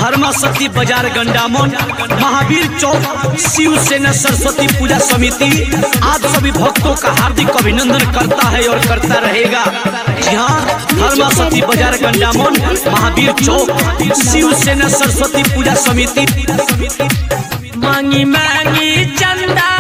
धर्माशक्ति बाजार गंडामन महावीर चौक शिवसेना सरस्वती पूजा समिति आप सभी भक्तों का हार्दिक अभिनंदन करता है और करता रहेगा। यहाँ धर्माशक्ति बाजार गंडामन महावीर चौक शिवसेना सरस्वती पूजा समिति। मांगी मांगी चंदा